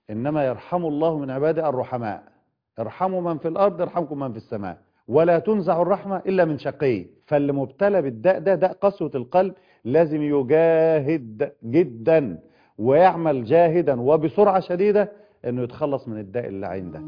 إنما يرحم الله من عباده الرحماء. ارحموا من في الأرض يرحمكم من في السماء، ولا تنزع الرحمة إلا من شقي. فاللي مبتلى بالداء ده، داء قسوة القلب، لازم يجاهد جدا ويعمل جاهدا وبسرعة شديدة انه يتخلص من الداء اللي عنده.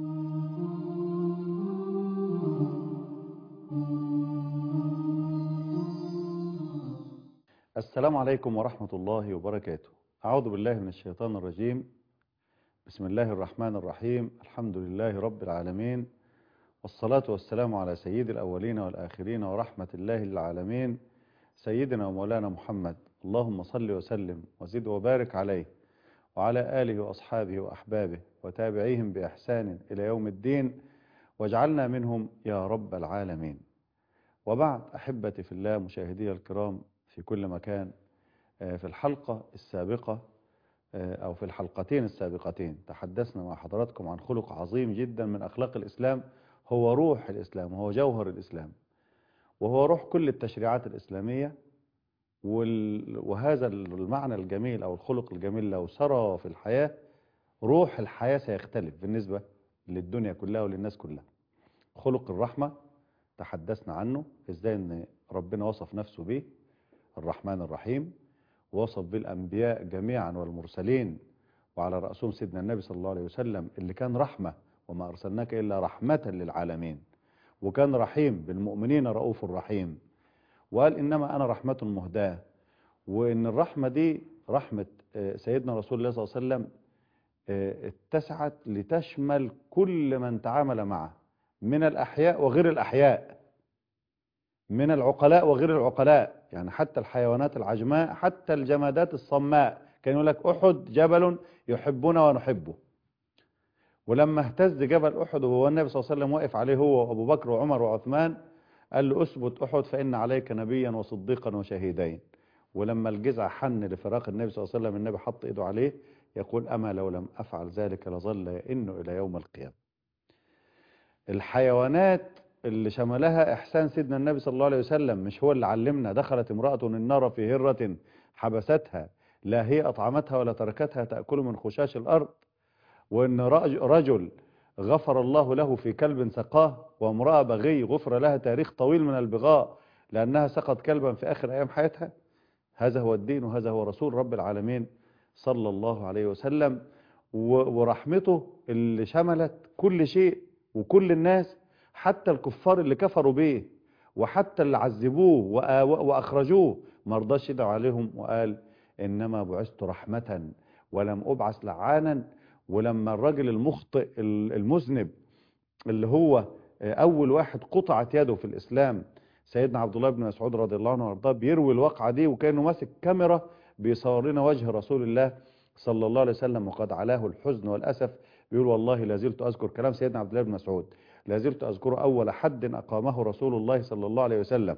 السلام عليكم ورحمة الله وبركاته. أعوذ بالله من الشيطان الرجيم. بسم الله الرحمن الرحيم. الحمد لله رب العالمين، والصلاة والسلام على سيد الأولين والآخرين ورحمة الله للعالمين، سيدنا ومولانا محمد. اللهم صل وسلم وزد وبارك عليه وعلى آله وأصحابه وأحبابه وتابعيهم بإحسان إلى يوم الدين، واجعلنا منهم يا رب العالمين. وبعد، أحبتي في الله، مشاهدي الكرام في كل مكان، في الحلقة السابقة أو في الحلقتين السابقتين تحدثنا مع حضراتكم عن خلق عظيم جدا من أخلاق الإسلام، هو روح الإسلام وهو جوهر الإسلام وهو روح كل التشريعات الإسلامية. وهذا المعنى الجميل أو الخلق الجميل لو سرى في الحياة، روح الحياة سيختلف بالنسبة للدنيا كلها وللناس كلها. خلق الرحمة تحدثنا عنه، ازاي ان ربنا وصف نفسه به الرحمن الرحيم، ووصف به الأنبياء جميعا والمرسلين، وعلى رأسهم سيدنا النبي صلى الله عليه وسلم اللي كان رحمة، وما أرسلناك إلا رحمة للعالمين، وكان رحيم بالمؤمنين رؤوف رحيم، وقال إنما أنا رحمة مهداة. وإن الرحمة دي رحمة سيدنا رسول الله صلى الله عليه وسلم اتسعت لتشمل كل من تعامل معه من الأحياء وغير الأحياء، من العقلاء وغير العقلاء، يعني حتى الحيوانات العجماء، حتى الجمادات الصماء. كان يقول لك أحد جبل يحبنا ونحبه. ولما اهتز جبل أحد وهو النبي صلى الله عليه وسلم واقف عليه هو وأبو بكر وعمر وعثمان، قال له أثبت أحد فإن عليك نبيا وصديقا وشهيدين. ولما الجزع حن لفراق النبي صلى الله عليه وسلم، النبي حط إيده عليه يقول أما لو لم أفعل ذلك لظل يئن إلى يوم القيامة. الحيوانات اللي شملها إحسان سيدنا النبي صلى الله عليه وسلم، مش هو اللي علمنا دخلت امرأة النار في هرة حبستها لا هي أطعمتها ولا تركتها تأكل من خشاش الأرض، وإن رجل غفر الله له في كلب سقاه، وامرأة بغي غفر لها تاريخ طويل من البغاء لأنها سقت كلبا في آخر أيام حياتها. هذا هو الدين، وهذا هو رسول رب العالمين صلى الله عليه وسلم. ورحمته اللي شملت كل شيء وكل الناس، حتى الكفار اللي كفروا به وحتى اللي عذبوه وأخرجوه ما رضاش يدعو عليهم، وقال إنما بعثت رحمة ولم أبعث لعانا. ولما الراجل المخطئ المذنب اللي هو أول واحد قطعت يده في الإسلام، سيدنا عبد الله بن مسعود رضي الله عنه وارضاه، بيروي الواقعة دي وكانه ماسك كاميرا بيصور لنا وجه رسول الله صلى الله عليه وسلم وقد علاه الحزن والأسف. بيقول والله لازلت أذكر كلام سيدنا عبد الله بن مسعود، لازلت أذكر أول حد أقامه رسول الله صلى الله عليه وسلم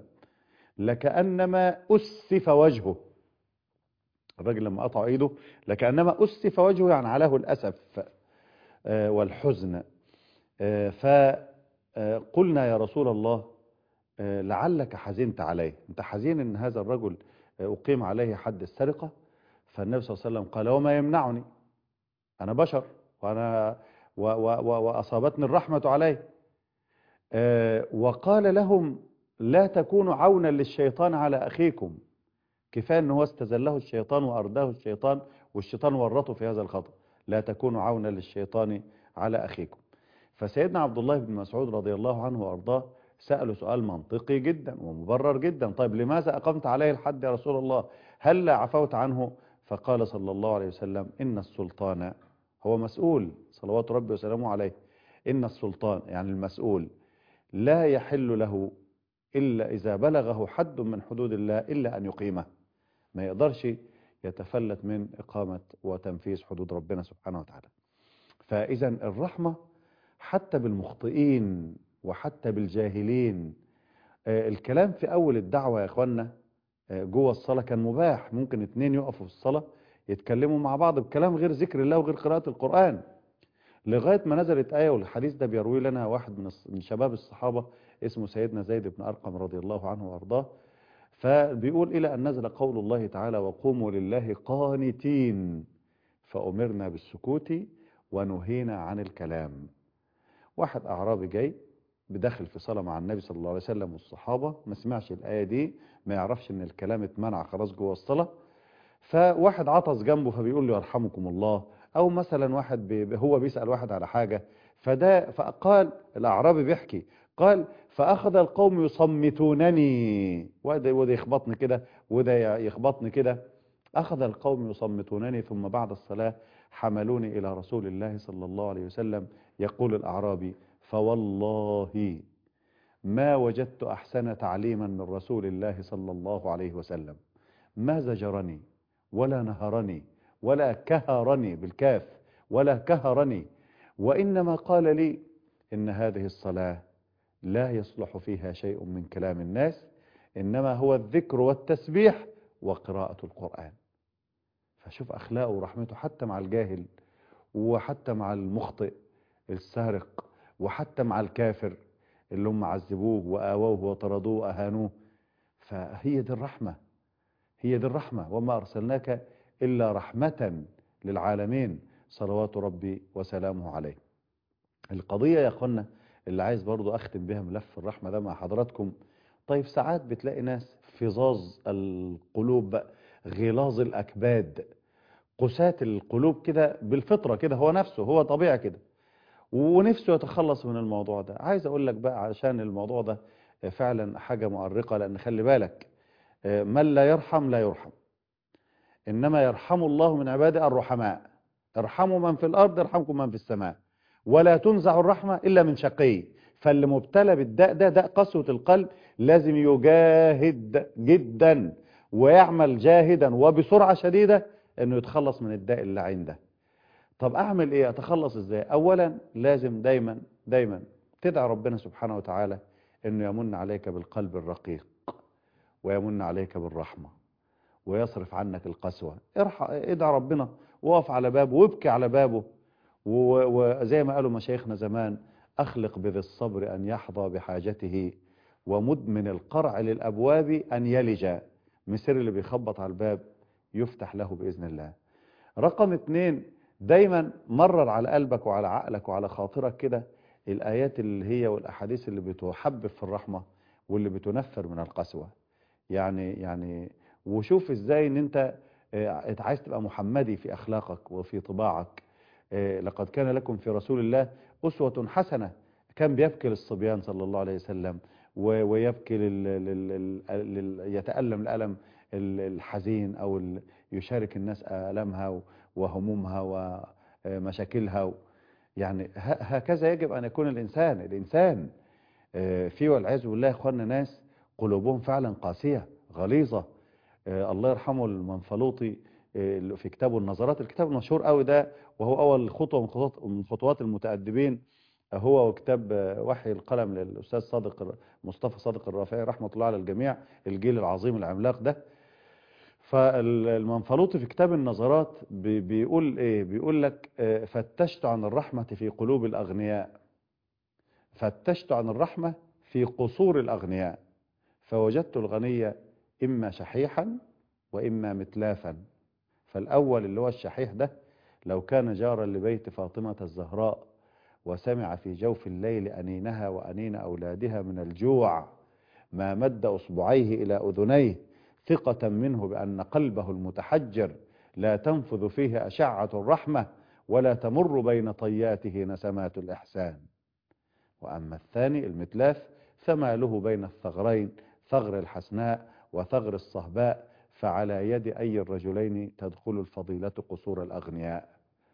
لكأنما أسف وجهه. الراجل لما قطع ايده لكأنما أسف وجهه، يعني علاه الأسف والحزن. فقلنا يا رسول الله لعلك حزنت عليه، انت حزين ان هذا الرجل أقيم عليه حد السرقة؟ فالنبي صلى الله عليه وسلم قال وما يمنعني، أنا بشر وأنا وأصابتني الرحمة عليه. وقال لهم لا تكونوا عونا للشيطان على أخيكم، كفاية أنه هو استزله الشيطان وأرداه الشيطان والشيطان ورطه في هذا الخطأ. لا تكونوا عونا للشيطان على أخيكم. فسيدنا عبد الله بن مسعود رضي الله عنه وأرضاه سأله سؤال منطقي جدا ومبرر جدا، طيب لماذا أقمت عليه الحد يا رسول الله؟ هل لا عفوت عنه؟ فقال صلى الله عليه وسلم إن السلطان، هو مسؤول صلوات ربي وسلامه عليه، إن السلطان يعني المسؤول لا يحل له إلا إذا بلغه حد من حدود الله إلا أن يقيمه، ما يقدرش يتفلت من إقامة وتنفيذ حدود ربنا سبحانه وتعالى. فإذا الرحمة حتى بالمخطئين وحتى بالجاهلين. الكلام في أول الدعوة يا إخوانا جوه الصلاة كان مباح، ممكن اتنين يقفوا في الصلاة يتكلموا مع بعض بكلام غير ذكر الله وغير قراءة القرآن، لغاية ما نزلت آية، والحديث ده بيروي لنا واحد من شباب الصحابة اسمه سيدنا زيد بن أرقم رضي الله عنه وأرضاه. فبيقول إلى أن نزل قول الله تعالى وقوموا لله قانتين، فأمرنا بالسكوت ونهينا عن الكلام. واحد أعرابي جاي بداخل في صلاة مع النبي صلى الله عليه وسلم والصحابة، ما سمعش الآية دي، ما يعرفش ان الكلام اتمنع خلاص جوه الصلاة. فواحد عطس جنبه فبيقول له يرحمكم الله، او مثلا واحد هو بيسأل واحد على حاجة، فقال الأعرابي بيحكي، قال فأخذ القوم يصمتونني، وده يخبطني كده وده يخبطني كده. أخذ القوم يصمتونني ثم بعد الصلاة حملوني إلى رسول الله صلى الله عليه وسلم. يقول الأعرابي فوالله ما وجدت أحسن تعليما من رسول الله صلى الله عليه وسلم، ما زجرني ولا نهرني ولا كهرني بالكاف ولا كهرني، وإنما قال لي إن هذه الصلاة لا يصلح فيها شيء من كلام الناس، إنما هو الذكر والتسبيح وقراءة القرآن. فشوف أخلاقه ورحمته حتى مع الجاهل، وحتى مع المخطئ السارق، وحتى مع الكافر اللي هم عذبوه وآووه وطردوه وأهانوه. فهي دي الرحمة، هي دي الرحمة، وما أرسلناك إلا رحمة للعالمين صلوات ربي وسلامه عليه. القضية يا أخوانا اللي عايز برضو أختم بها ملف الرحمة ده مع حضراتكم، طيب ساعات بتلاقي ناس فظاظ القلوب، غلاظ الأكباد، قساة القلوب كده بالفطرة كده، هو نفسه هو طبيعي كده ونفسه يتخلص من الموضوع ده. عايز أقول لك بقى عشان الموضوع ده فعلا حاجة مؤرقة، لأن خلي بالك من لا يرحم لا يرحم، إنما يرحم الله من عباده الرحماء. ارحموا من في الأرض يرحمكم من في السماء، ولا تنزع الرحمة إلا من شقي. فاللي مبتلى بالداء ده، داء قسوة القلب، لازم يجاهد جدا ويعمل جاهدا وبسرعة شديدة إنه يتخلص من الداء اللي عنده. طب أعمل إيه؟ أتخلص إزاي؟ أولا لازم دايما دايما تدعي ربنا سبحانه وتعالى إنه يمن عليك بالقلب الرقيق، ويمن عليك بالرحمة، ويصرف عنك القسوة. ادعى ربنا، وقف على بابه وابكي على بابه، وزي ما قالوا مشايخنا زمان أخلق بذي الصبر أن يحظى بحاجته، ومدمن القرع للأبواب أن يلج. مسير اللي بيخبط على الباب يفتح له بإذن الله. رقم 2، دايما مرر على قلبك وعلى عقلك وعلى خاطرك كده الآيات اللي هي والأحاديث اللي بتحبب في الرحمة واللي بتنفر من القسوة. يعني وشوف ازاي ان انت عايز تبقى محمدي في اخلاقك وفي طباعك. لقد كان لكم في رسول الله اسوة حسنة. كان بيبكي للصبيان صلى الله عليه وسلم، ويبكي يتألم الألم الحزين، او يشارك الناس ألمها وهمومها ومشاكلها. يعني هكذا يجب ان يكون الانسان في والعياذ بالله يا اخوانا ناس قلوبهم فعلا قاسية غليظة. الله يرحمه المنفلوطي في كتابه النظرات، الكتاب المشهور قوي ده، وهو أول خطوة من خطوات المتأدبين، هو وكتاب وحي القلم للأستاذ مصطفى صادق الرافعي رحمة الله على الجميع، الجيل العظيم العملاق ده. فالمنفلوطي في كتاب النظرات بيقول إيه؟ بيقول لك فتشت عن الرحمة في قلوب الأغنياء، فتشت عن الرحمة في قصور الأغنياء، فوجدت الغني إما شحيحا وإما متلافا. فالأول اللي هو الشحيح ده لو كان جارا لبيت فاطمة الزهراء وسمع في جوف الليل أنينها وأنين أولادها من الجوع ما مد أصبعيه إلى أذنيه ثقة منه بأن قلبه المتحجر لا تنفذ فيه أشعة الرحمة ولا تمر بين طياته نسمات الإحسان. وأما الثاني المتلاف فما له بين الثغرين، ثغر الحسناء وثغر الصهباء، فعلى يد أي الرجلين تدخل الفضيلة قصور الأغنياء.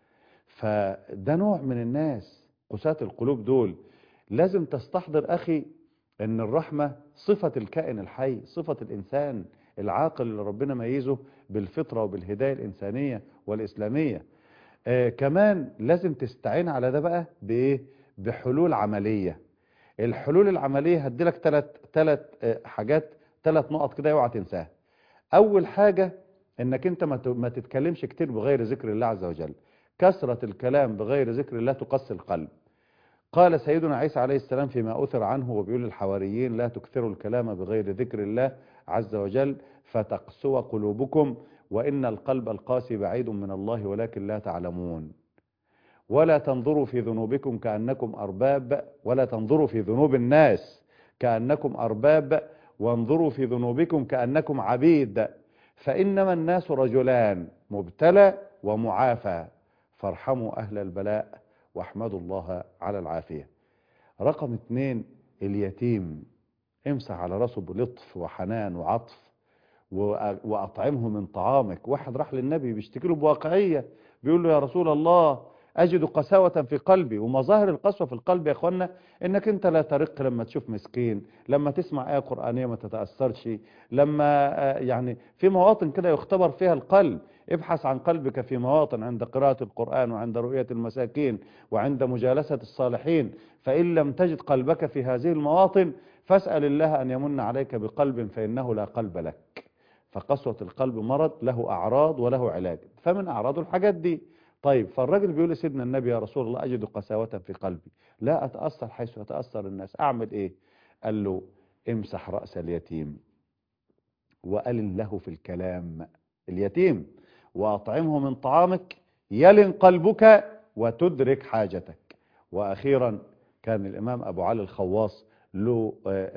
فده نوع من الناس قساة القلوب دول. لازم تستحضر أخي أن الرحمة صفة الكائن الحي، صفة الإنسان العاقل اللي ربنا ميزه بالفطرة وبالهداية الإنسانية والإسلامية. كمان لازم تستعين على ده بقى بإيه؟ بحلول عملية. الحلول العملية هديلك ثلاث حاجات، 3 نقط كده اوعى تنساها. أول حاجة إنك أنت ما تتكلمش كتير بغير ذكر الله عز وجل. كثرة الكلام بغير ذكر الله تقسي القلب. قال سيدنا عيسى عليه السلام فيما أثر عنه وبيقول للحواريين لا تكثروا الكلام بغير ذكر الله عز وجل فتقسو قلوبكم، وإن القلب القاسي بعيد من الله ولكن لا تعلمون. ولا تنظروا في ذنوبكم كأنكم أرباب، ولا تنظروا في ذنوب الناس كأنكم أرباب، وانظروا في ذنوبكم كأنكم عبيد، فإنما الناس رجلان، مبتلى ومعافى، فارحموا أهل البلاء واحمدوا الله على العافية. رقم 2، اليتيم، امسح على راسه بلطف وحنان وعطف، وأطعمه من طعامك. واحد راح للنبي بيشتكي له بواقعية، بيقول له: يا رسول الله، أجد قساوة في قلبي. ومظاهر القسوة في القلب يا أخوانا إنك أنت لا ترق لما تشوف مسكين، لما تسمع آية قرآنية ما تتأثرش، لما يعني في مواطن كده يختبر فيها القلب. ابحث عن قلبك في مواطن: عند قراءة القرآن، وعند رؤية المساكين، وعند مجالسة الصالحين. فإن لم تجد قلبك في هذه المواطن فاسأل الله أن يمن عليك بقلب، فإنه لا قلب لك. فقسوة القلب مرض له أعراض وله علاج، فمن أعراضه الحاجات دي. طيب، فالراجل بيقول لسيدنا النبي: يا رسول الله، أجد قساوة في قلبي، لا أتأثر حيث يتأثر الناس، أعمل إيه؟ قال له: امسح رأس اليتيم، وألن له في الكلام، اليتيم، وأطعمه من طعامك يلن قلبك وتدرك حاجتك. وأخيرا، كان الإمام أبو علي الخواص له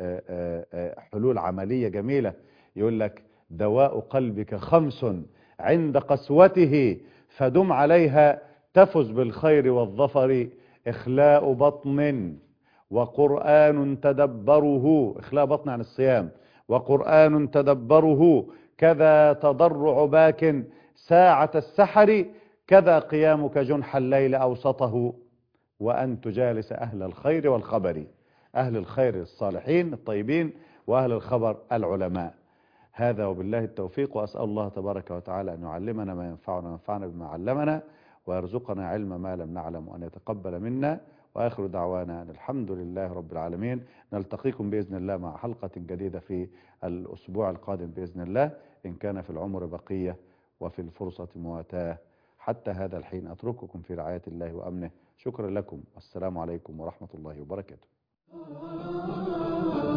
حلول عملية جميلة، يقول لك: دواء قلبك 5 عند قسوته فدم عليها تفز بالخير والظفر: إخلاء بطن، وقرآن تدبره، إخلاء بطن عن الصيام، وقرآن تدبره، كذا تضرع باك ساعة السحر، كذا قيامك جنح الليل أوسطه، وأن تجالس أهل الخير والخبر، أهل الخير الصالحين الطيبين، وأهل الخبر العلماء. هذا وبالله التوفيق، وأسأل الله تبارك وتعالى أن يعلمنا ما ينفعنا وينفعنا بما علمنا، ويرزقنا علم ما لم نعلم، وأن يتقبل منا. وآخر دعوانا أن الحمد لله رب العالمين. نلتقيكم بإذن الله مع حلقة جديدة في الأسبوع القادم بإذن الله، إن كان في العمر بقية وفي الفرصة مواتاة. حتى هذا الحين أترككم في رعاية الله وأمنه. شكرا لكم، والسلام عليكم ورحمة الله وبركاته.